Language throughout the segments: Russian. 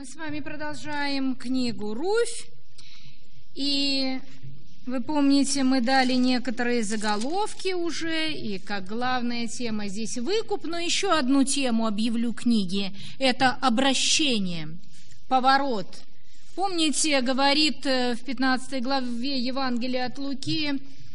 Мы с вами продолжаем книгу «Руфь». И вы помните, мы дали некоторые заголовки уже, и как главная тема здесь выкуп, но еще одну тему объявлю книги. Это обращение, поворот. Помните, говорит в 15 главе Евангелия от Луки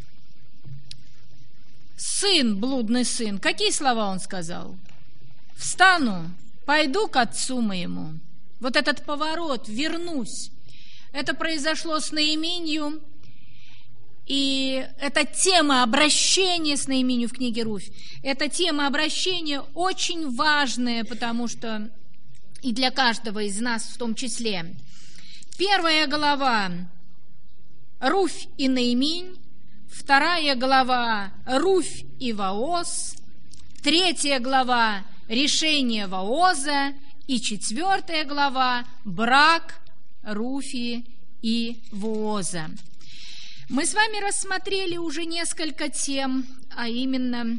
сын, блудный сын. Какие слова он сказал? «Встану, пойду к отцу моему». Вот этот поворот, вернусь. Это произошло с Наиминью. И эта тема обращения с Наиминью в книге «Руфь», эта тема обращения очень важная, потому что и для каждого из нас в том числе. Первая глава «Руфь и Наиминь», вторая глава «Руфь и Вооз», третья глава «Решение Вооза» и четвертая глава «Брак Руфи и Вооза». Мы с вами рассмотрели уже несколько тем, а именно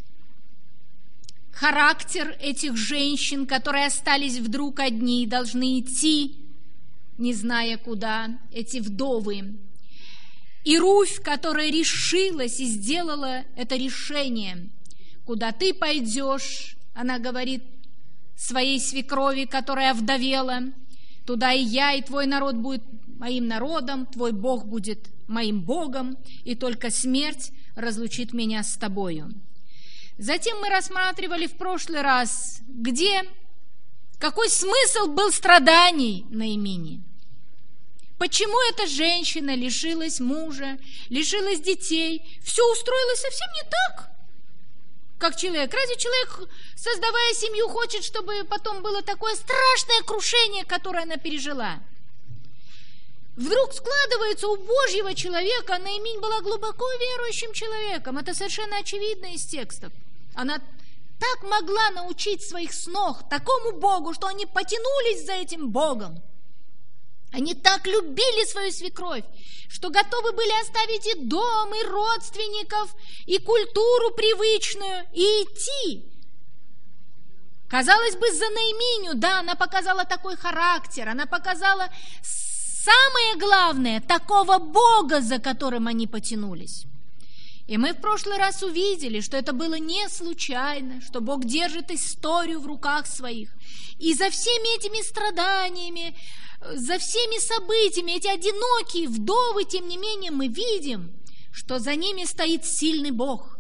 характер этих женщин, которые остались вдруг одни и должны идти, не зная куда, эти вдовы. И Руфь, которая решилась и сделала это решение. Куда ты пойдешь, она говорит своей свекрови, которая овдовела, туда и я, и твой народ будет моим народом, твой Бог будет моим Богом, и только смерть разлучит меня с тобою. Затем мы рассматривали в прошлый раз, какой смысл был страданий Наимини. Почему эта женщина лишилась мужа, лишилась детей, все устроилось совсем не так, как человек. Разве человек, создавая семью, хочет, чтобы потом было такое страшное крушение, которое она пережила? Вдруг складывается у Божьего человека, Наиминь была глубоко верующим человеком. Это совершенно очевидно из текстов. Она так могла научить своих снох такому Богу, что они потянулись за этим Богом. Они так любили свою свекровь, что готовы были оставить и дом, и родственников, и культуру привычную, и идти. Казалось бы, за Наиминью, да, она показала такой характер, она показала самое главное, такого Бога, за которым они потянулись. И мы в прошлый раз увидели, что это было не случайно, что Бог держит историю в руках своих. И за всеми этими страданиями, за всеми событиями, эти одинокие вдовы, тем не менее, мы видим, что за ними стоит сильный Бог.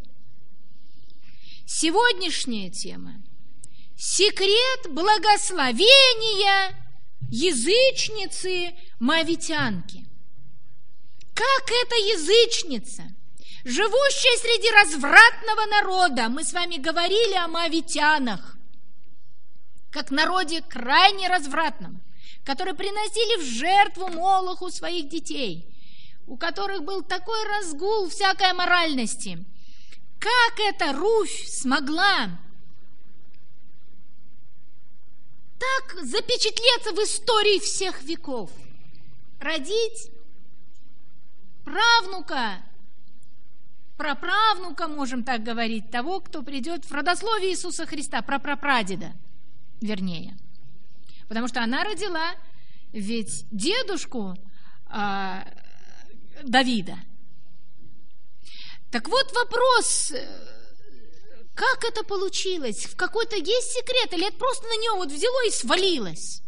Сегодняшняя тема – секрет благословения язычницы Моавитянки. Как эта язычница, живущая среди развратного народа, мы с вами говорили о моавитянах, как народе крайне развратном, которые приносили в жертву Молоху своих детей, у которых был такой разгул всякой аморальности. Как эта Руфь смогла так запечатлеться в истории всех веков? Родить правнука, праправнука, можем так говорить, того, кто придет в родословие Иисуса Христа, прапрапрадеда, вернее. Потому что она родила ведь дедушку Давида. Так вот вопрос, как это получилось? В какой-то есть секрет? Или это просто на нее вот взяло и свалилось?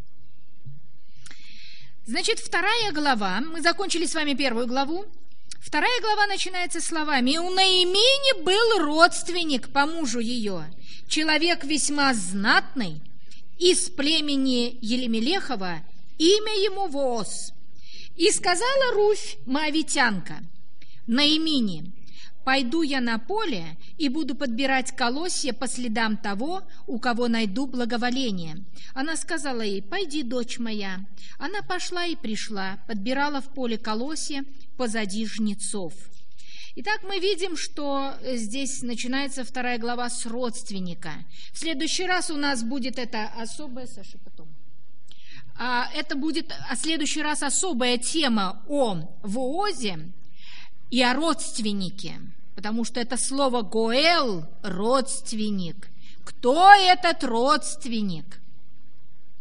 Значит, вторая глава, мы закончили с вами первую главу. Вторая глава начинается словами: «И у Наимини был родственник по мужу ее, человек весьма знатный, из племени Елемелехова, имя ему Вооз. И сказала Руфь, моавитянка, Наимини: пойду я на поле и буду подбирать колосья по следам того, у кого найду благоволение. Она сказала ей: пойди, дочь моя. Она пошла и пришла, подбирала в поле колосья позади жнецов». Итак, мы видим, что здесь начинается вторая глава с родственника. В следующий раз у нас будет это особая, Саша, потом. Это будет в следующий раз особая тема о Воозе и о родственнике, потому что это слово «гоэл» – родственник. Кто этот родственник? В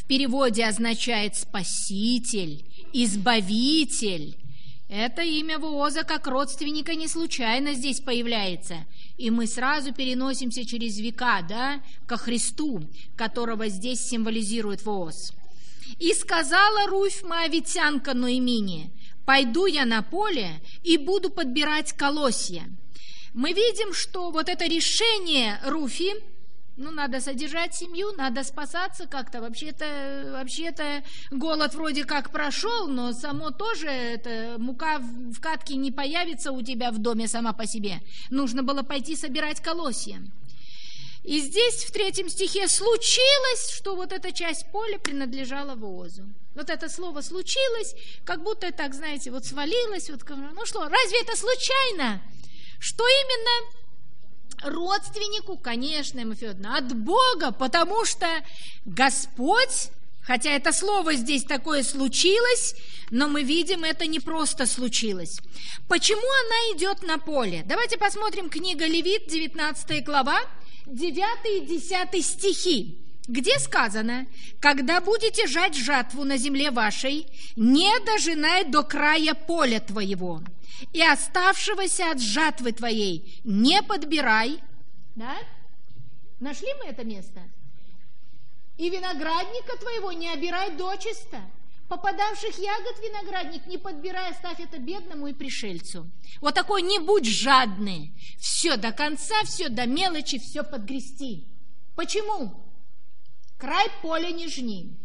в переводе означает «спаситель», «избавитель». Это имя Вооза как родственника не случайно здесь появляется. И мы сразу переносимся через века, да, ко Христу, которого здесь символизирует Вооз. «И сказала Руфь моавитянка Ноэмине: пойду я на поле и буду подбирать колосья». Мы видим, что вот это решение Руфи, надо содержать семью, надо спасаться как-то. Вообще-то голод вроде как прошел, но само тоже, мука в катке не появится у тебя в доме сама по себе. Нужно было пойти собирать колосья. И здесь в 3 стихе случилось, что вот эта часть поля принадлежала Воозу. Вот это слово «случилось», как будто так, знаете, вот свалилось. Разве это случайно? Что именно? Родственнику, конечно, Эмма Федоровна, от Бога, потому что Господь, хотя это слово здесь такое «случилось», но мы видим, это не просто случилось. Почему она идет на поле? Давайте посмотрим книга Левит, 19 глава, 9 и 10 стихи, где сказано: «Когда будете жать жатву на земле вашей, не дожинай до края поля твоего, и оставшегося от жатвы твоей не подбирай». Да? Нашли мы это место? «И виноградника твоего не обирай дочисто, попадавших ягод виноградник не подбирай, оставь это бедному и пришельцу». Вот такой: не будь жадный, все до конца, все до мелочи, все подгрести. Почему? Край поля не жни.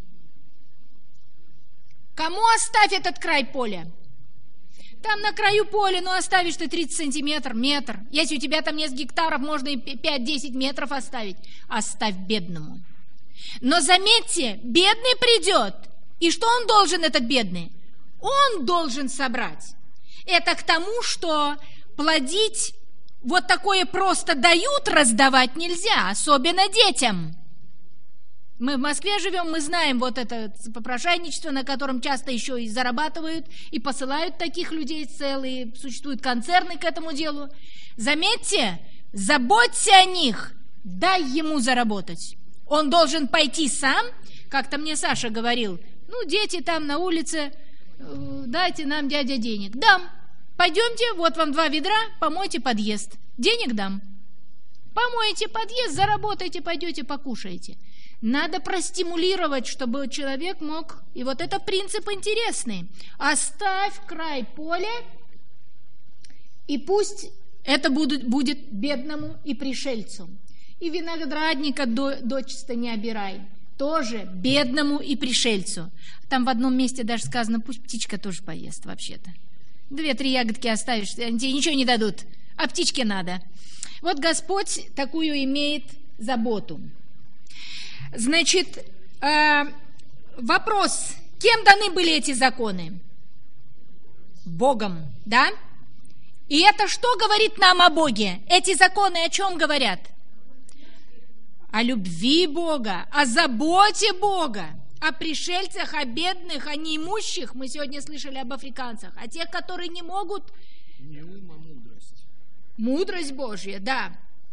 Кому оставь этот край поля? Там на краю поля, оставишь ты 30 сантиметров, метр. Если у тебя там несколько гектаров, можно и 5-10 метров оставить. Оставь бедному. Но заметьте, бедный придет. И что он должен, этот бедный? Он должен собрать. Это к тому, что плодить вот такое просто дают, раздавать нельзя, особенно детям. Мы в Москве живем, мы знаем вот это попрошайничество, на котором часто еще и зарабатывают, и посылают таких людей целые, существуют концерны к этому делу. Заметьте, заботься о них, дай ему заработать. Он должен пойти сам, как-то мне Саша говорил: дети там на улице, дайте нам, дядя, денег. Дам. Пойдемте, вот вам 2 ведра, помойте подъезд. Денег дам. Помоете подъезд, заработайте, пойдете, покушаете. Надо простимулировать, чтобы человек мог... И вот это принцип интересный. Оставь край поля, и пусть это будет бедному и пришельцу. И виноградника дочисто не обирай. Тоже бедному и пришельцу. Там в одном месте даже сказано: пусть птичка тоже поест вообще-то. 2-3 ягодки оставишь, они тебе ничего не дадут, а птичке надо. Вот Господь такую имеет заботу. Значит, вопрос: кем даны были эти законы? Богом, да? И это что говорит нам о Боге? Эти законы о чем говорят? О любви Бога, о заботе Бога, о пришельцах, о бедных, о неимущих. Мы сегодня слышали об африканцах, о тех, которые не могут... Не ум, а мудрость. Мудрость Божья, да.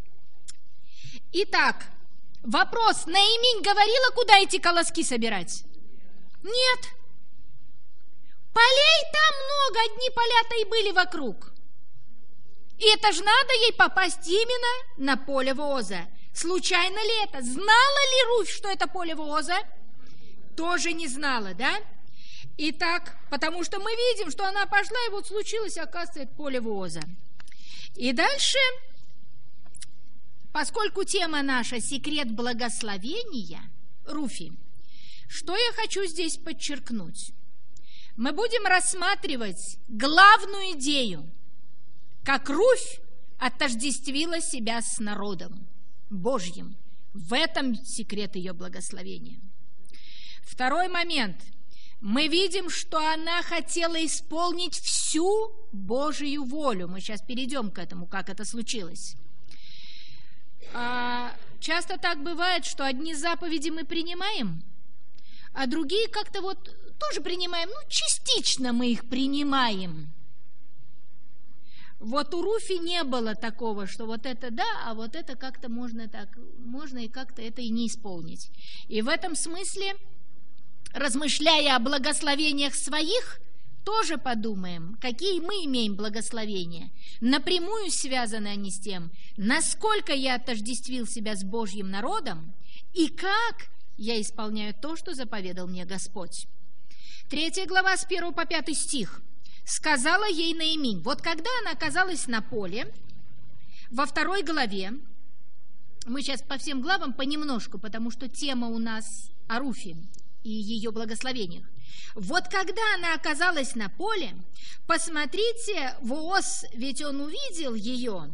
Итак, вопрос: Ноэминь говорила, куда эти колоски собирать? Нет. Полей там много, одни поля-то и были вокруг. И это ж надо ей попасть именно на поле Вооза. Случайно ли это? Знала ли Руфь, что это поле Вооза? Тоже не знала, да? Итак, потому что мы видим, что она пошла, и вот случилось, оказывается, это поле Вооза. И дальше, поскольку тема наша — секрет благословения Руфи, что я хочу здесь подчеркнуть? Мы будем рассматривать главную идею, как Руфь отождествила себя с народом Божьим. В этом секрет ее благословения. Второй момент. Мы видим, что она хотела исполнить всю Божию волю. Мы сейчас перейдем к этому, как это случилось. Часто так бывает, что одни заповеди мы принимаем, а другие как-то вот тоже принимаем, частично мы их принимаем. Вот у Руфи не было такого, что вот это да, а вот это как-то можно и как-то это и не исполнить. И в этом смысле размышляя о благословениях своих, тоже подумаем, какие мы имеем благословения. Напрямую связаны они с тем, насколько я отождествил себя с Божьим народом и как я исполняю то, что заповедал мне Господь. 3 глава с 1 по 5 стих. «Сказала ей Наиминь». Вот когда она оказалась на поле, во 2 главе, мы сейчас по всем главам понемножку, потому что тема у нас о Руфе и ее благословениях. Вот когда она оказалась на поле, посмотрите, Вооз, ведь он увидел ее,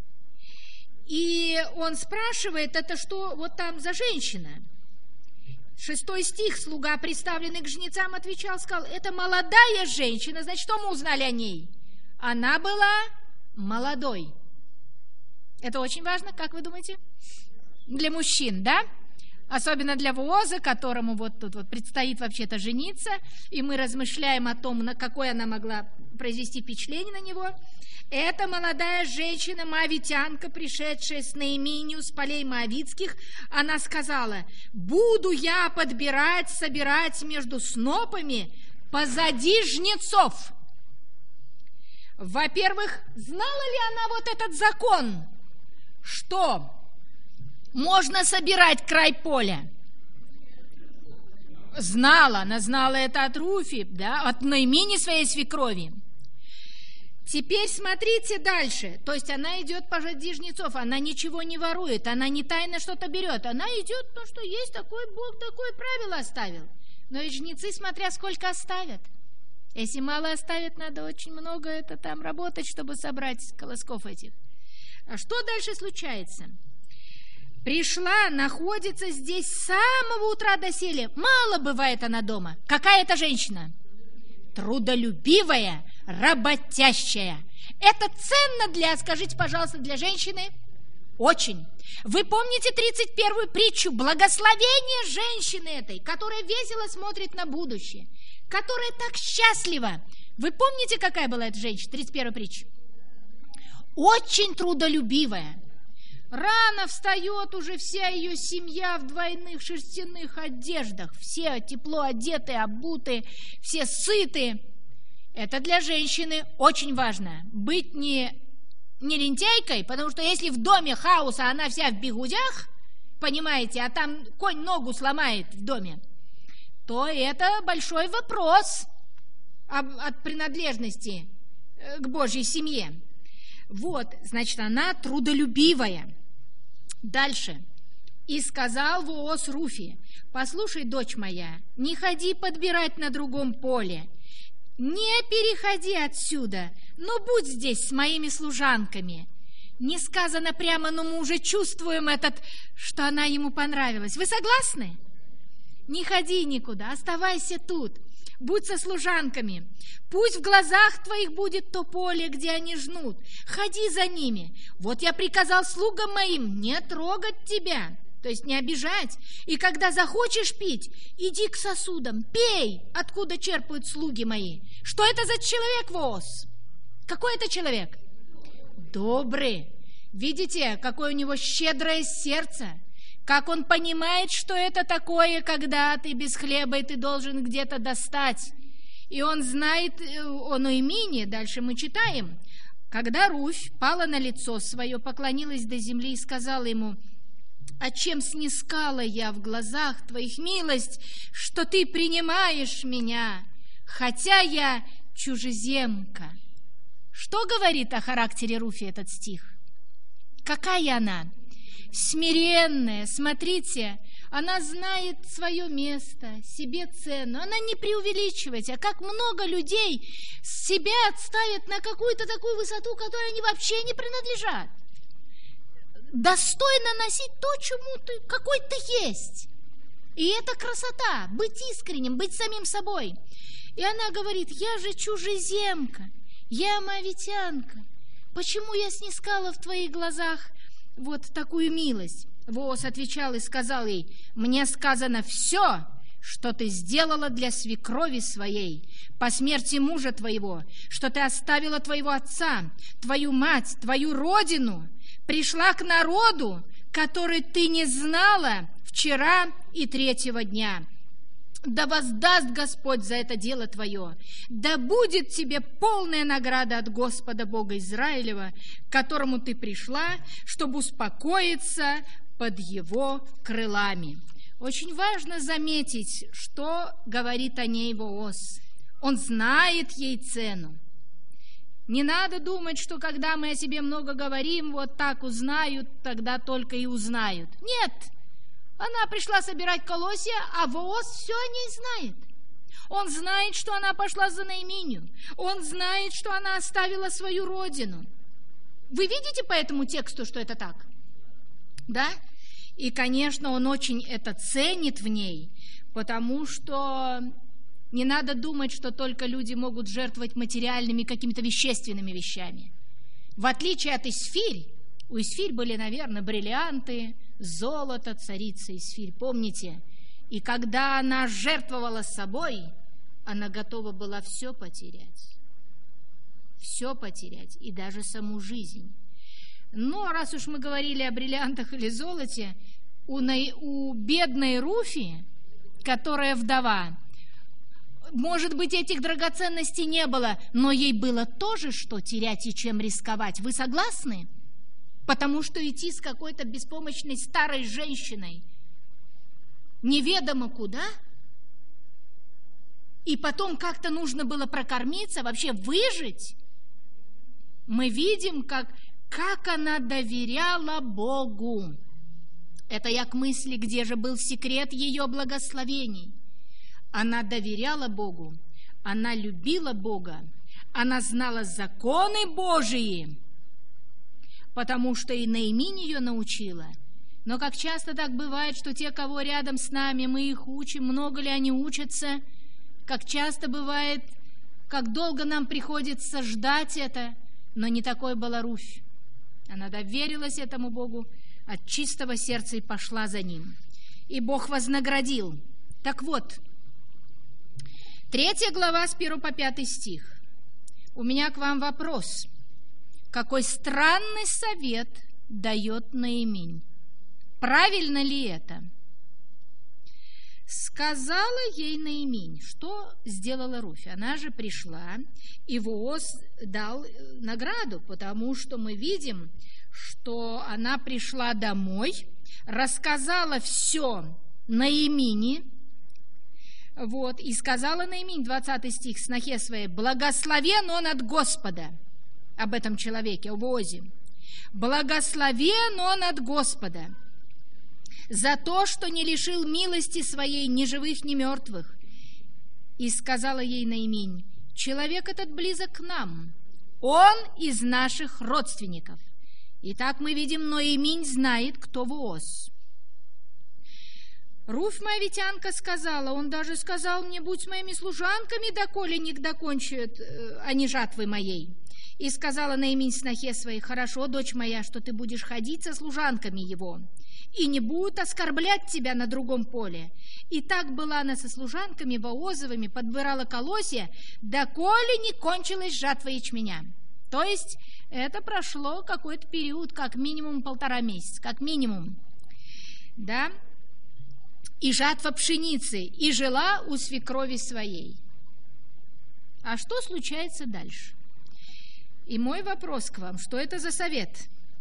и он спрашивает, это что вот там за женщина? 6 стих, слуга, представленный к жнецам, отвечал, сказал, это молодая женщина, значит, что мы узнали о ней? Она была молодой. Это очень важно, как вы думаете? Для мужчин, да? Особенно для Вооза, которому вот тут вот предстоит вообще-то жениться, и мы размышляем о том, на какое она могла произвести впечатление на него. Это молодая женщина, моавитянка, пришедшая с Наиминью с полей моавитских, она сказала, буду я собирать между снопами позади жнецов. Во-первых, знала ли она вот этот закон, что можно собирать край поля? Знала, она знала это от Руфи, да, от Наимини своей свекрови. Теперь смотрите дальше, то есть она идет позади жнецов, она ничего не ворует, она не тайно что-то берет, она идет, ну что есть, такой Бог, такое правило оставил. Но и жнецы, смотря сколько оставят. Если мало оставят, надо очень много это там работать, чтобы собрать колосков этих. А что дальше случается? Пришла, находится здесь с самого утра до сели. Мало бывает она дома. Какая это женщина? Трудолюбивая, работящая. Это ценно скажите, пожалуйста, для женщины? Очень. Вы помните 31-ю притчу? Благословение женщины этой, которая весело смотрит на будущее, которая так счастлива. Вы помните, какая была эта женщина? 31-я притча. Очень трудолюбивая. Рано встает уже вся ее семья в двойных шерстяных одеждах. Все тепло одетые, обутые, все сытые. Это для женщины очень важно. Быть не лентяйкой, потому что если в доме хаос, а она вся в бигудях, понимаете, а там конь ногу сломает в доме, то это большой вопрос от принадлежности к Божьей семье. Вот, значит, она трудолюбивая. Дальше. И сказал Вооз Руфи, послушай, дочь моя, не ходи подбирать на другом поле, не переходи отсюда, но будь здесь с моими служанками. Не сказано прямо, но мы уже чувствуем что она ему понравилась. Вы согласны? Не ходи никуда, оставайся тут. Будь со служанками. Пусть в глазах твоих будет то поле, где они жнут. Ходи за ними. Вот я приказал слугам моим не трогать тебя, то есть не обижать. И когда захочешь пить, иди к сосудам, пей, откуда черпают слуги мои. Что это за человек, Вооз? Какой это человек? Добрый. Видите, какое у него щедрое сердце. Как он понимает, что это такое, когда ты без хлеба, и ты должен где-то достать. И он знает о Ноэмине, дальше мы читаем. Когда Руфь пала на лицо свое, поклонилась до земли и сказала ему, «А чем снискала я в глазах твоих милость, что ты принимаешь меня, хотя я чужеземка?» Что говорит о характере Руфи этот стих? Какая она? Смиренная, смотрите, она знает свое место, себе цену, она не преувеличивает, а как много людей себя ставят на какую-то такую высоту, которой они вообще не принадлежат. Достойно носить то, какой ты есть. И это красота, быть искренним, быть самим собой. И она говорит, я же чужеземка, я моавитянка, почему я снискала в твоих глазах вот такую милость? Вооз отвечал и сказал ей, мне сказано все, что ты сделала для свекрови своей по смерти мужа твоего, что ты оставила твоего отца, твою мать, твою родину, пришла к народу, который ты не знала вчера и 3-го дня. Да воздаст Господь за это дело твое, да будет тебе полная награда от Господа Бога Израилева, к которому ты пришла, чтобы успокоиться под его крылами». Очень важно заметить, что говорит о ней Бооз. Он знает ей цену. Не надо думать, что когда мы о себе много говорим, вот так узнают, тогда только и узнают. Нет, она пришла собирать колосья, а Бооз все о ней знает. Он знает, что она пошла за Наиминью. Он знает, что она оставила свою родину. Вы видите по этому тексту, что это так? Да? И, конечно, он очень это ценит в ней, потому что не надо думать, что только люди могут жертвовать материальными какими-то вещественными вещами. В отличие от Исфирь, у Исфирь были, наверное, бриллианты, золото, царица Исфирь, помните? И когда она жертвовала собой, она готова была все потерять, и даже саму жизнь. Но раз уж мы говорили о бриллиантах или золоте, у бедной Руфи, которая вдова, может быть, этих драгоценностей не было, но ей было тоже что терять и чем рисковать. Вы согласны? Потому что идти с какой-то беспомощной старой женщиной неведомо куда, и потом как-то нужно было прокормиться, вообще выжить. Мы видим, как она доверяла Богу. Это я к мысли, где же был секрет ее благословений. Она доверяла Богу, она любила Бога, она знала законы Божии, потому что и Наиминь ее научила. Но как часто так бывает, что те, кого рядом с нами, мы их учим, много ли они учатся, как часто бывает, как долго нам приходится ждать это, но не такой была Руфь. Она доверилась этому Богу от чистого сердца и пошла за ним. И Бог вознаградил. Так вот, 3 глава с 1 по 5 стих. У меня к вам вопрос. Какой странный совет дает Наиминь? Правильно ли это? Сказала ей Наиминь, что сделала Руфь. Она же пришла, и Бооз дал награду, потому что мы видим, что она пришла домой, рассказала все Наимине, вот, и сказала Наиминь, 20 стих, снохе своей: «Благословен он от Господа», об этом человеке, о Боозе, «благословен он от Господа за то, что не лишил милости своей ни живых, ни мертвых». И сказала ей Наиминь: «Человек этот близок к нам, он из наших родственников». Итак, мы видим, Наиминь знает, кто Бооз. Руфь моавитянка сказала, он даже сказал мне: «Будь с моими служанками, доколе не докончат они жатвы моей». И сказала Наиминь снохе своей: «Хорошо, дочь моя, что ты будешь ходить со служанками его, и не будут оскорблять тебя на другом поле». И так была она со служанками Боозовыми, подбирала колосья, доколе не кончилась жатва ячменя. То есть это прошло какой-то период, как минимум 1,5 месяца, как минимум, да, и жатва пшеницы, и жила у свекрови своей. А что случается дальше? И мой вопрос к вам: что это за совет?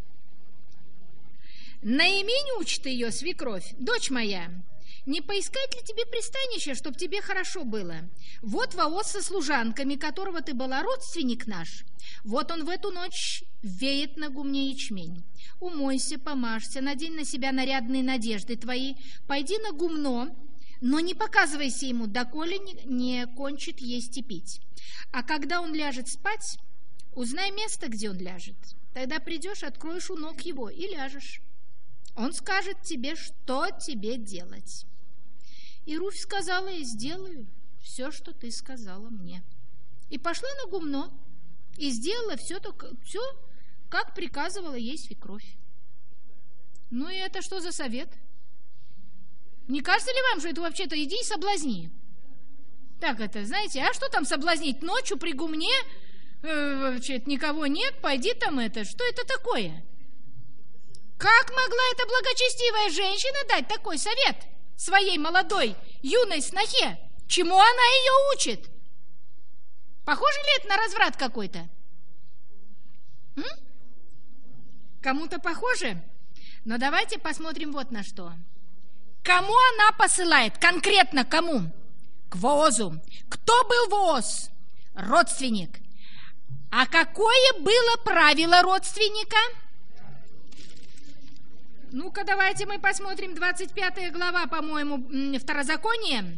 Наиминь учит ее свекровь: «Дочь моя, не поискать ли тебе пристанище, чтоб тебе хорошо было? Вот Бооз со служанками, которого ты была родственник наш. Вот он в эту ночь веет на гумне ячмень. Умойся, помажься, надень на себя нарядные надежды твои, пойди на гумно, но не показывайся ему, доколе не кончит есть и пить. А когда он ляжет спать, узнай место, где он ляжет. Тогда придешь, откроешь у ног его и ляжешь. Он скажет тебе, что тебе делать». И Руфь сказала: «И сделаю все, что ты сказала мне». И пошла на гумно, и сделала все, как приказывала ей свекровь. Ну и это что за совет? Не кажется ли вам, что это вообще-то иди и соблазни? Так это, знаете, а что там соблазнить? Ночью при гумне вообще-то никого нет, пойди там это. Что это такое? Как могла эта благочестивая женщина дать такой совет своей молодой, юной снохе? Чему она ее учит? Похоже ли это на разврат какой-то? Кому-то похоже? Но давайте посмотрим вот на что. Кому она посылает? Конкретно кому? К Воозу. Кто был Вооз? Родственник. А какое было правило родственника? Ну-ка, давайте мы посмотрим 25 глава, по-моему, Второзаконие.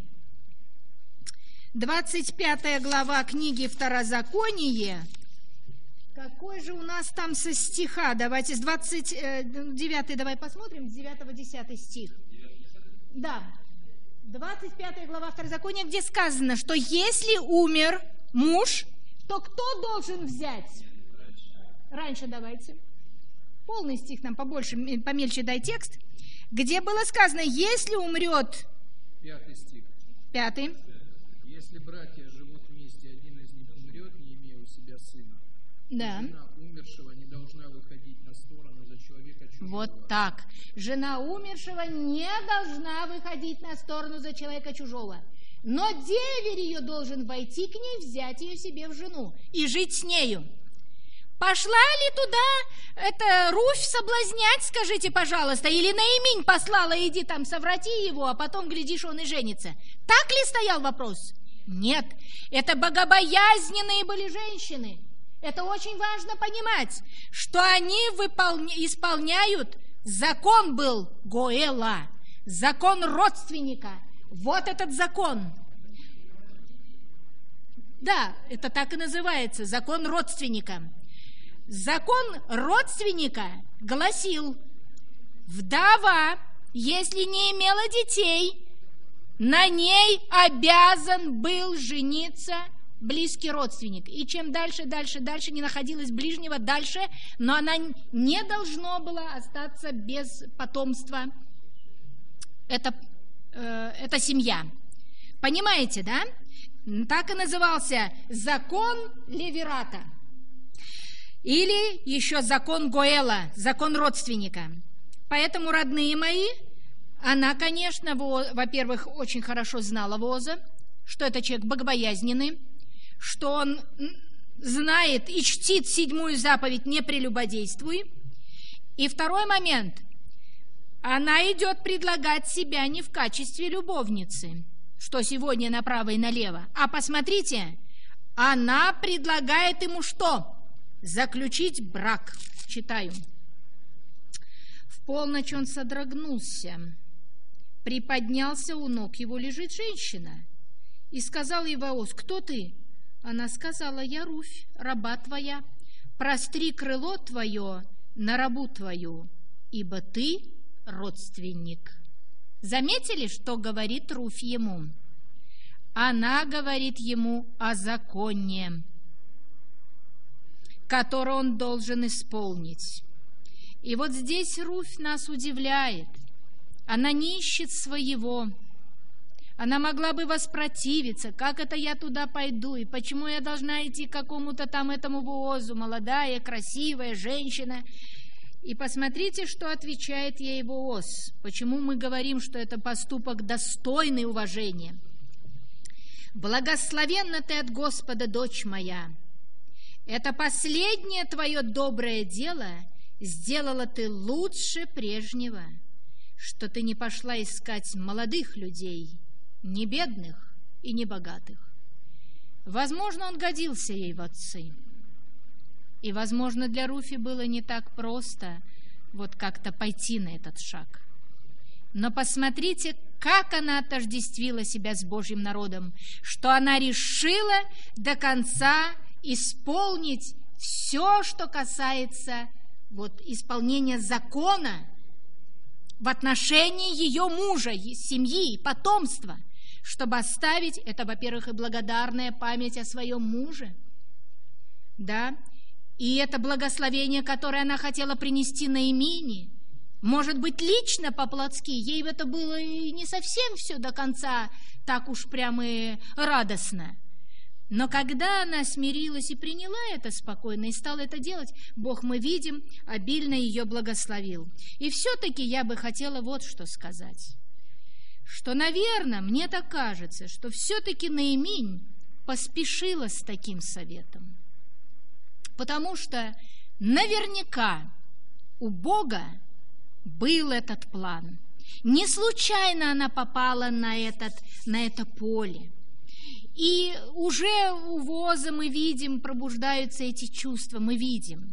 25 глава книги Второзаконие. Какой же у нас там со стиха? Давайте с 29 давай посмотрим, с 9-10 стих. Да, 25 глава Второзакония, где сказано, что если умер муж, то кто должен взять? Раньше давайте. Полный стих нам побольше, помельче дай текст. Где было сказано, если умрет... 5 стих. 5. Если братья живут вместе, один из них умрет, не имея у себя сына. Да. Жена умершего не должна выходить на сторону за человека чужого. Вот так. Жена умершего не должна выходить на сторону за человека чужого. Но деверь ее должен войти к ней, взять ее себе в жену и жить с нею. Пошла ли туда эта Руфь соблазнять, скажите, пожалуйста, или Наиминь послала, иди там соврати его, а потом, глядишь, он и женится. Так ли стоял вопрос? Нет, это богобоязненные были женщины. Это очень важно понимать, что они исполняют, закон был Гоэла, закон родственника. Вот этот закон. Да, это так и называется, закон родственника. Закон родственника гласил, вдова, если не имела детей, на ней обязан был жениться близкий родственник. И чем дальше, не находилось ближнего, дальше, но она не должна была остаться без потомства. Это семья. Понимаете, да? Так и назывался закон Левирата. Или еще закон Гоэла, закон родственника. Поэтому, родные мои, она, конечно, во-первых, очень хорошо знала Вооза, что это человек богобоязненный, что он знает и чтит 7-ю заповедь «Не прелюбодействуй». И второй момент. Она идет предлагать себя не в качестве любовницы, что сегодня направо и налево, а посмотрите, она предлагает ему что? Заключить брак. Читаю. В полночь он содрогнулся. Приподнялся у ног его, лежит женщина. И сказал ей Вооз, кто ты? Она сказала, я Руфь, раба твоя. Простри крыло твое на рабу твою, ибо ты родственник. Заметили, что говорит Руфь ему? Она говорит ему о законе, который он должен исполнить. И вот здесь Руфь нас удивляет. Она не ищет своего. Она могла бы воспротивиться. Как это я туда пойду? И почему я должна идти к какому-то там этому Воозу? Молодая, красивая женщина. И посмотрите, что отвечает ей Вооз. Почему мы говорим, что это поступок достойный уважения. «Благословенна ты от Господа, дочь моя. Это последнее твое доброе дело сделала ты лучше прежнего, что ты не пошла искать молодых людей, не бедных и не богатых». Возможно, он годился ей в отцы. И, возможно, для Руфи было не так просто вот как-то пойти на этот шаг. Но посмотрите, как она отождествила себя с Божьим народом, что она решила до конца исполнить все, что касается вот исполнения закона в отношении ее мужа, семьи и потомства, чтобы оставить, это, во-первых, и благодарная память о своем муже, да, и это благословение, которое она хотела принести Наимине, может быть, лично по-плотски, ей это было и не совсем все до конца так уж прямо и радостно. Но когда она смирилась и приняла это спокойно, и стала это делать, Бог, мы видим, обильно ее благословил. И все-таки я бы хотела вот что сказать, что, наверное, мне так кажется, что все-таки Наиминь поспешила с таким советом. Потому что наверняка у Бога был этот план. Не случайно она попала на это поле. И уже у Вооза мы видим, пробуждаются эти чувства, мы видим.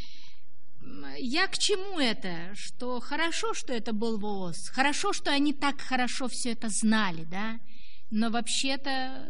Я к чему это? Что хорошо, что это был Вооз, хорошо, что они так хорошо все это знали, да? Но вообще-то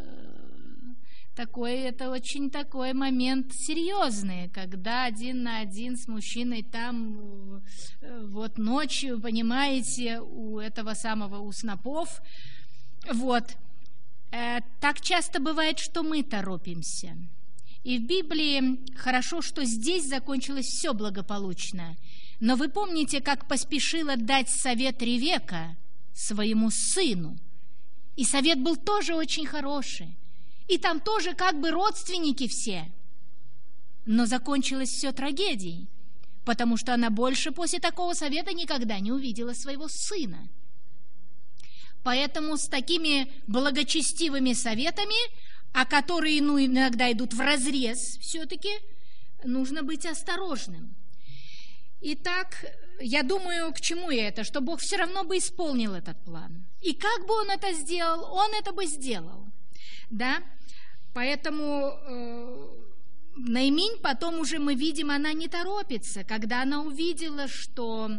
это очень такой момент серьезный, когда 1 на 1 с мужчиной там вот ночью, понимаете, у этого самого, у снопов. Вот. Так часто бывает, что мы торопимся. И в Библии хорошо, что здесь закончилось все благополучно. Но вы помните, как поспешила дать совет Ревека своему сыну? И совет был тоже очень хороший. И там тоже как бы родственники все. Но закончилось все трагедией, потому что она больше после такого совета никогда не увидела своего сына. Поэтому с такими благочестивыми советами, а которые иногда идут вразрез, все-таки нужно быть осторожным. Итак, я думаю, к чему я это? Что Бог все равно бы исполнил этот план. И как бы Он это сделал, Он это бы сделал. Да? Поэтому Наиминь потом уже мы видим, она не торопится. Когда она увидела, что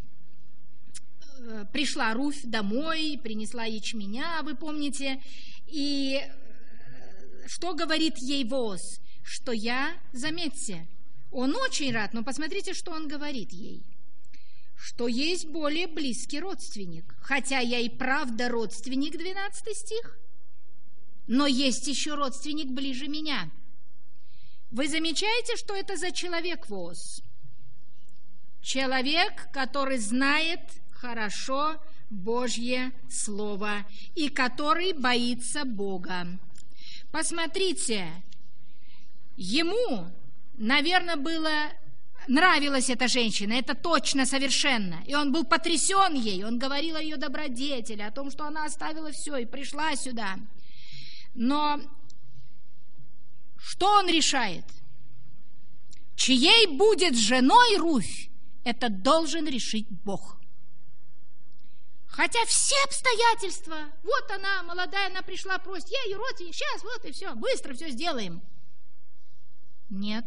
пришла Руфь домой, принесла ячменя, вы помните, и что говорит ей Вооз? Что заметьте, он очень рад, но посмотрите, что он говорит ей. Что есть более близкий родственник. Хотя я и правда родственник, 12 стих, но есть еще родственник ближе меня. Вы замечаете, что это за человек Вооз? Человек, который знает хорошо Божье Слово и который боится Бога. Посмотрите, ему, наверное, нравилась эта женщина, это точно, совершенно. И он был потрясен ей, он говорил о ее добродетели, о том, что она оставила все и пришла сюда. Но что он решает? Чьей будет женой Руфь, это должен решить Бог. Хотя все обстоятельства, вот она, молодая, она пришла, просит, я ее родственник, сейчас, вот и все, быстро все сделаем. Нет.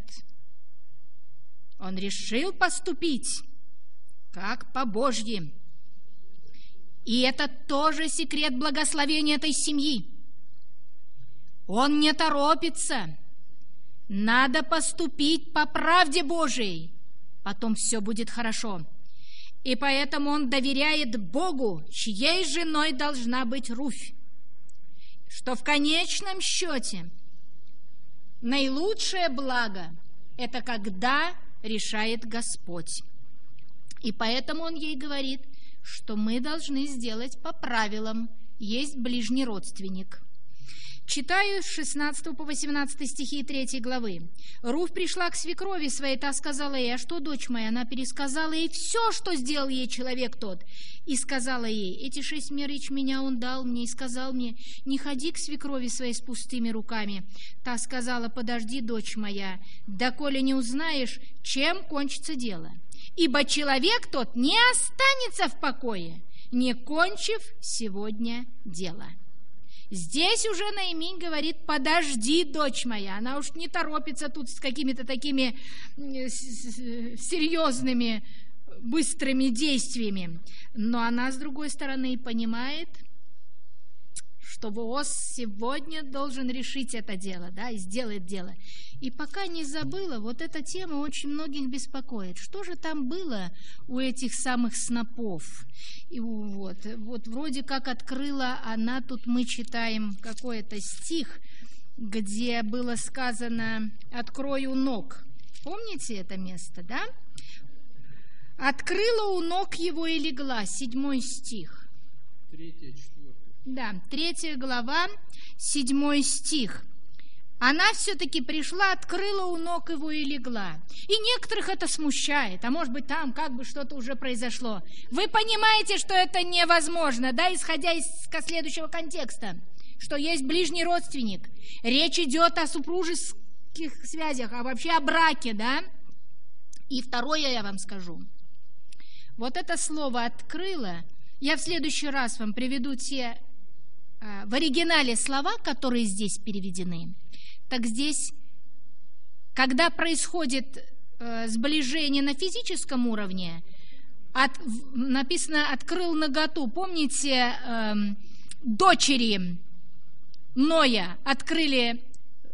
Он решил поступить, как по-божьи. И это тоже секрет благословения этой семьи. Он не торопится. Надо поступить по правде Божией, потом все будет хорошо. И поэтому он доверяет Богу, чьей женой должна быть Руфь. Что в конечном счете наилучшее благо – это когда решает Господь. И поэтому он ей говорит, что мы должны сделать по правилам. Есть ближний родственник. Читаю с 16 по 18 стихи 3 главы. Руфь пришла к свекрови своей, та сказала ей, а что, дочь моя? Она пересказала ей все, что сделал ей человек тот. И сказала ей, эти 6 мер ячменя он дал мне и сказал мне, не ходи к свекрови своей с пустыми руками. Та сказала, подожди, дочь моя, доколе не узнаешь, чем кончится дело. Ибо человек тот не останется в покое, не кончив сегодня дело. Здесь уже Наиминь говорит, подожди, дочь моя. Она уж не торопится тут с какими-то такими серьезными, быстрыми действиями. Но она, с другой стороны, понимает, что Вооз сегодня должен решить это дело, да, и сделает дело. И пока не забыла, вот эта тема очень многих беспокоит. Что же там было у этих самых снопов? И вот вроде как открыла она, тут мы читаем какой-то стих, где было сказано «открой у ног». Помните это место, да? «Открыла у ног его и легла», 7 стих. 3, 4. Да, 3 глава, 7 стих. она все-таки пришла, открыла у ног его и легла. И некоторых это смущает, а может быть там как бы что-то уже произошло. Вы понимаете, что это невозможно, да, исходя из следующего контекста, что есть ближний родственник. Речь идет о супружеских связях, а вообще о браке, да. И второе я вам скажу. Вот это слово «открыла», я в следующий раз вам приведу те в оригинале слова, которые здесь переведены. Так здесь, когда происходит сближение на физическом уровне, написано «открыл наготу». Помните, дочери Ноя открыли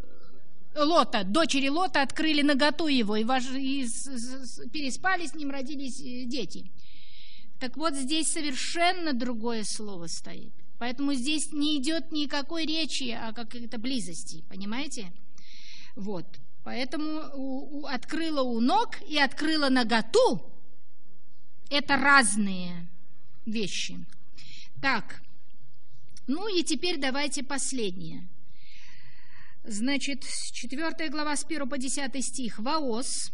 Лота, дочери Лота открыли наготу его, и переспали с ним, родились дети. Так вот, здесь совершенно другое слово стоит. Поэтому здесь не идет никакой речи о какой-то близости, понимаете? Вот. Поэтому открыла у ног и открыла наготу – это разные вещи. Так, ну и теперь давайте последнее. Значит, 4 глава с 1 по 10 стих. Ваос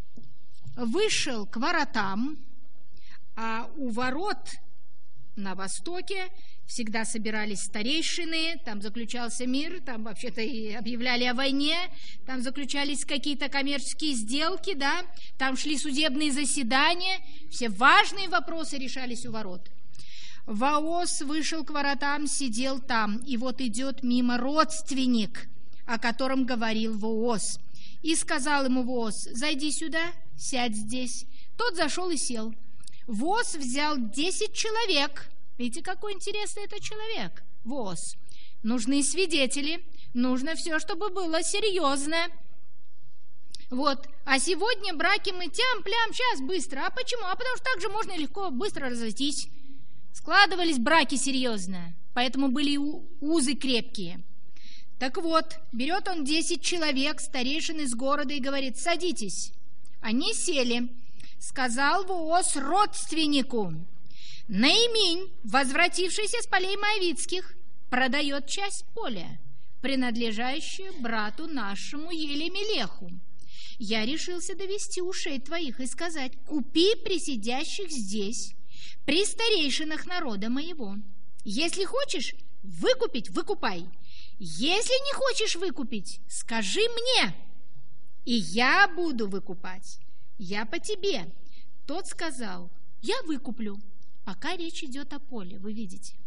вышел к воротам, а у ворот на востоке всегда собирались старейшины, там заключался мир, там вообще-то и объявляли о войне, там заключались какие-то коммерческие сделки, да, там шли судебные заседания, все важные вопросы решались у ворот. Ваос вышел к воротам, сидел там, и вот идет мимо родственник, о котором говорил Вооз. И сказал ему Вооз: «Зайди сюда, сядь здесь». Тот зашел и сел. Вооз взял 10 человек. Видите, какой интересный это человек, Вооз. Нужны свидетели, нужно все, чтобы было серьезно. Вот. А сегодня браки мы тям-плям, сейчас быстро. А почему? А потому что так же можно легко, быстро разойтись. Складывались браки серьезно, поэтому были узы крепкие. Так вот, берет он 10 человек, старейшин из города, и говорит: «Садитесь». Они сели. Сказал Вооз родственнику: «Наиминь, возвратившийся с полей моавитских, продает часть поля, принадлежащую брату нашему Елемелеху. Я решился довести ушей твоих и сказать: купи при сидящих здесь, при старейшинах народа моего. Если хочешь выкупить, выкупай. Если не хочешь выкупить, скажи мне, и я буду выкупать. Я по тебе». Тот сказал: «Я выкуплю». Пока речь идет о поле, вы видите.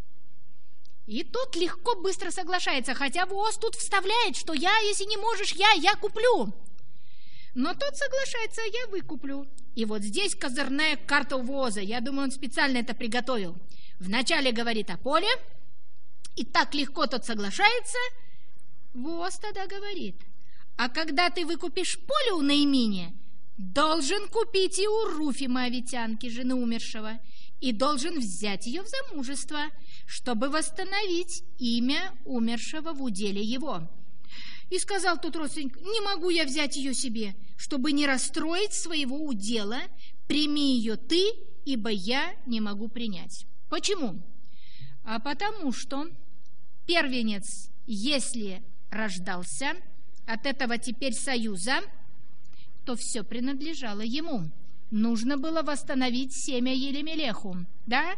И тот легко, быстро соглашается, хотя Вооз тут вставляет, что если не можешь, я куплю. Но тот соглашается: я выкуплю. И вот здесь козырная карта у Вооза. Я думаю, он специально это приготовил. Вначале говорит о поле, и так легко тот соглашается. Вооз тогда говорит: а когда ты выкупишь поле у Наимине, должен купить и у Руфи моавитянки, жены умершего, и должен взять ее в замужество, чтобы восстановить имя умершего в уделе его. И сказал тот родственник: не могу я взять ее себе, чтобы не расстроить своего удела, прими ее ты, ибо я не могу принять. Почему? А потому что первенец, если рождался от этого теперь союза, то все принадлежало ему. Нужно было восстановить семя Елемелеху, да,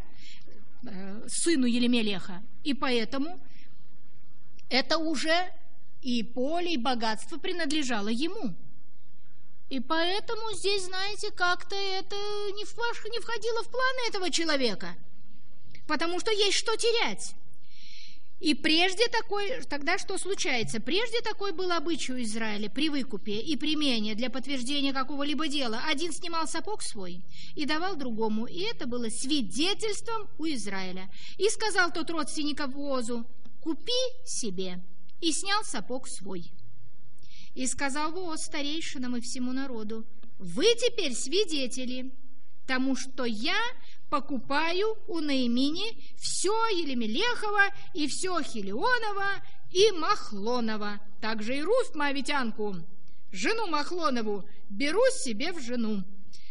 сыну Елемелеха. И поэтому это уже и поле, и богатство принадлежало ему. И поэтому здесь, знаете, как-то это не входило в планы этого человека, потому что есть что терять. И тогда что случается? Прежде такой был обычай у Израиля при выкупе и примене для подтверждения какого-либо дела. Один снимал сапог свой и давал другому, и это было свидетельством у Израиля. И сказал тот родственник Воозу: купи себе, и снял сапог свой. И сказал Вооз старейшинам и всему народу: вы теперь свидетели тому, что я покупаю у Наимини все Елемелехово и все Хилионово и Махлоново, также и Руфь моавитянку, жену Махлонову, беру себе в жену.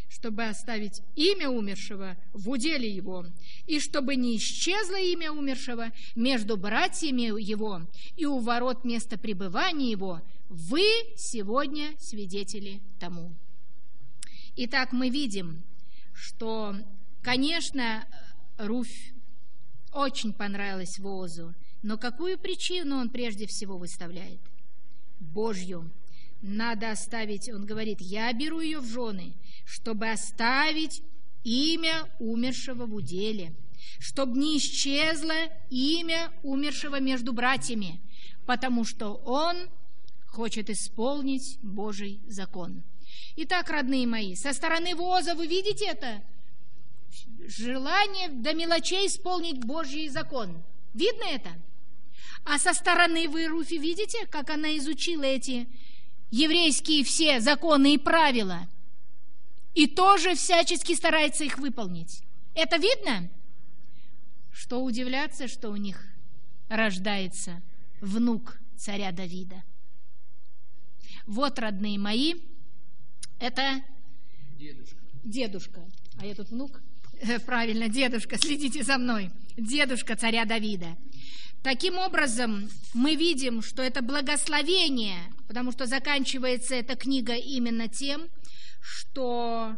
чтобы оставить имя умершего в уделе его, и чтобы не исчезло имя умершего между братьями его и у ворот места пребывания его. Вы сегодня свидетели тому». Итак, мы видим, что, конечно, Руфь очень понравилась Воозу, но какую причину он прежде всего выставляет? Божью. Надо оставить, он говорит, я беру ее в жены, чтобы оставить имя умершего в уделе, чтобы не исчезло имя умершего между братьями, потому что он хочет исполнить Божий закон. Итак, родные мои, со стороны Вооза вы видите это? Желание до мелочей исполнить Божий закон. Видно это? А со стороны вы, Руфи, видите, как она изучила эти еврейские все законы и правила? И тоже всячески старается их выполнить. Это видно? Что удивляться, что у них рождается внук царя Давида. Вот, родные мои, это дедушка. А я тут внук? Правильно, дедушка, следите за мной. Дедушка царя Давида. Таким образом, мы видим, что это благословение, потому что заканчивается эта книга именно тем, что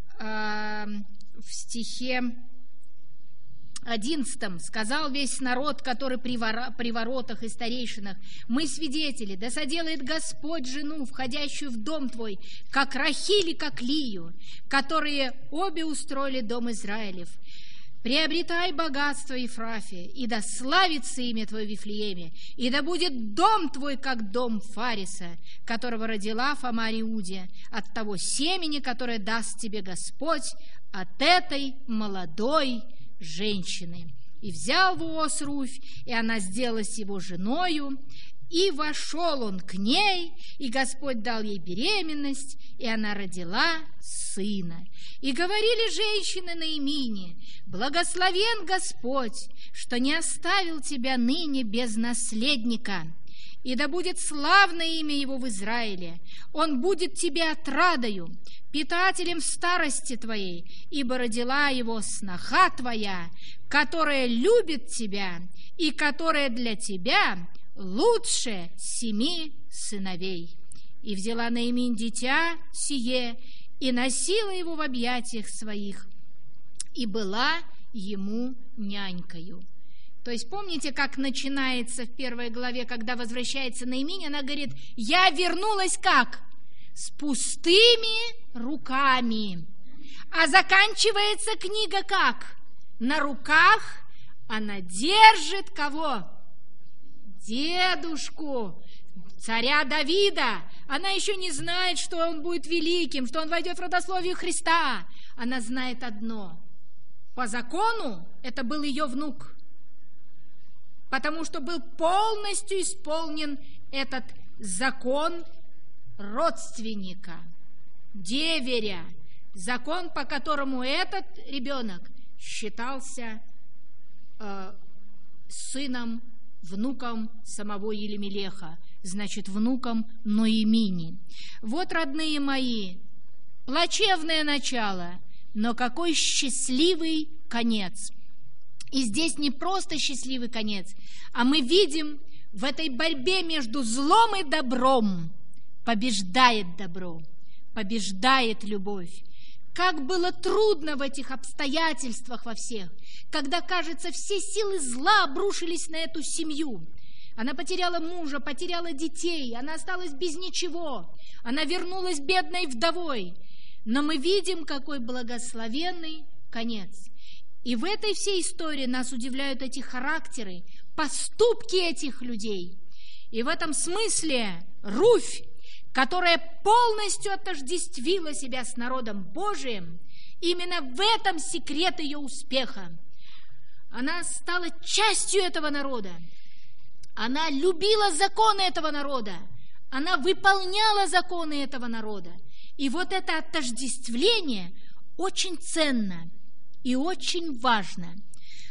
в стихе 11 сказал весь народ, который при воротах и старейшинах: мы свидетели, да соделает Господь жену, входящую в дом твой, как Рахиль и как Лию, которые обе устроили дом Израилев. Приобретай богатство Ефрафе, и да славится имя твое в Вифлееме, и да будет дом твой, как дом Фариса, которого родила Фомарь Иуде, от того семени, которое даст тебе Господь, от этой молодой женщины. И взял Вооз Руфь, и она сделалась его женою, и вошел он к ней, и Господь дал ей беременность, и она родила сына. И говорили женщины Наимине: благословен Господь, что не оставил тебя ныне без наследника, и да будет славное имя его в Израиле. Он будет тебе отрадою, питателем в старости твоей, ибо родила его сноха твоя, которая любит тебя и которая для тебя лучше 7 сыновей. И взяла Наимин дитя сие, и носила его в объятиях своих, и была ему нянькою. То есть помните, как начинается в 1 главе, когда возвращается Наиминь, она говорит: я вернулась как? С пустыми руками. А заканчивается книга как? На руках она держит кого? Дедушку царя Давида. Она еще не знает, что он будет великим, что он войдет в родословие Христа. Она знает одно: по закону это был ее внук, потому что был полностью исполнен этот закон родственника, деверя, закон, по которому этот ребенок считался сыном, внуком самого Елемелеха, значит, внуком Ноемини. Вот, родные мои, плачевное начало, но какой счастливый конец. И здесь не просто счастливый конец, а мы видим, в этой борьбе между злом и добром побеждает добро, побеждает любовь. Как было трудно в этих обстоятельствах во всех, когда, кажется, все силы зла обрушились на эту семью. Она потеряла мужа, потеряла детей, она осталась без ничего, она вернулась бедной вдовой. Но мы видим, какой благословенный конец. И в этой всей истории нас удивляют эти характеры, поступки этих людей. И в этом смысле Руфь, которая полностью отождествила себя с народом Божиим, именно в этом секрет ее успеха. Она стала частью этого народа. Она любила законы этого народа. Она выполняла законы этого народа. И вот это отождествление очень ценно и очень важно.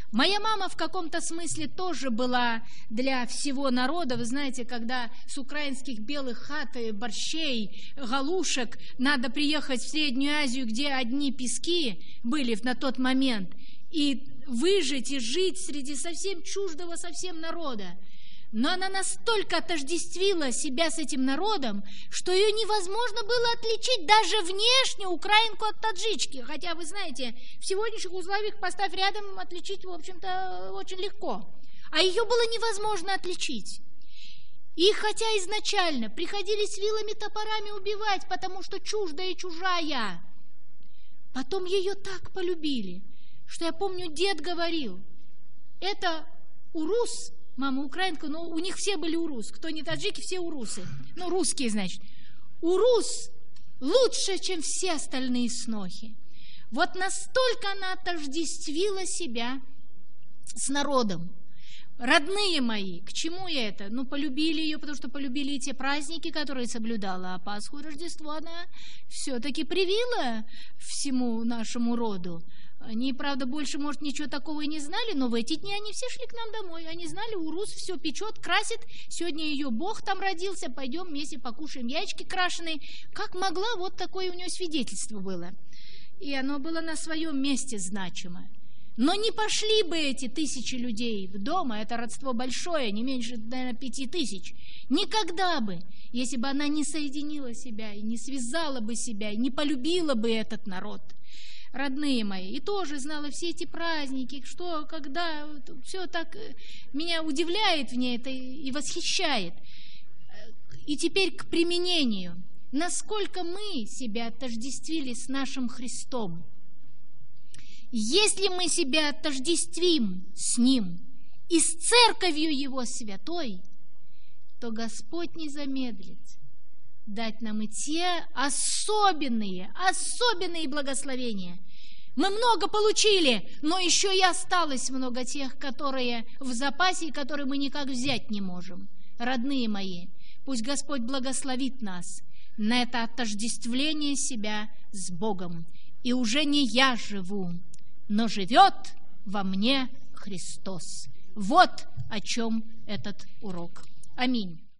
Моя мама в каком-то смысле тоже была для всего народа. Вы знаете, когда с украинских белых хат, борщей, галушек надо приехать в Среднюю Азию, где одни пески были на тот момент, и выжить, и жить среди совсем чуждого совсем народа. Но она настолько отождествила себя с этим народом, что ее невозможно было отличить даже внешне украинку от таджички. Хотя, вы знаете, в сегодняшних условиях поставь рядом, отличить, в общем-то, очень легко. А ее было невозможно отличить. И хотя изначально приходилось вилами, топорами убивать, потому что чуждая и чужая, потом ее так полюбили, что я помню, дед говорил, это урус, мама украинка, но у них все были урус. Кто не таджики, все урусы. Ну, русские, значит. Урус лучше, чем все остальные снохи. Вот настолько она отождествила себя с народом. Родные мои, к чему я это? Ну, полюбили ее, потому что полюбили и те праздники, которые соблюдала. А Пасху и Рождество она все-таки привила всему нашему роду. Они, правда, больше, может, ничего такого и не знали, но в эти дни они все шли к нам домой. Они знали, урус все печет, красит. Сегодня ее Бог там родился, пойдем вместе покушаем яички крашеные. Как могла, вот такое у нее свидетельство было. И оно было на своем месте значимо. Но не пошли бы эти 1000 людей в дом, а это родство большое, не меньше, наверное, 5000. Никогда бы, если бы она не соединила себя, и не связала бы себя, и не полюбила бы этот народ. Родные мои, и тоже знала все эти праздники, что, когда, все так меня удивляет в ней это и восхищает. И теперь к применению. Насколько мы себя отождествили с нашим Христом? Если мы себя отождествим с Ним и с Церковью Его Святой, то Господь не замедлит дать нам и те особенные благословения. Мы много получили, но еще и осталось много тех, которые в запасе и которые мы никак взять не можем. Родные мои, пусть Господь благословит нас на это отождествление себя с Богом. И уже не я живу, но живет во мне Христос. Вот о чем этот урок. Аминь.